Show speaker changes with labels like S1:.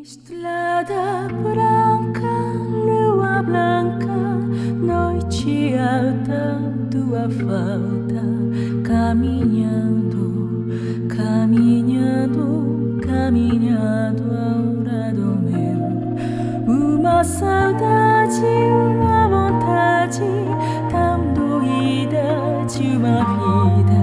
S1: Estrada branca, lua blanca, noite alta, tua falta, caminhando, caminhando, caminhando ao lado meu. Uma saudade, uma vontade tão doída de uma vida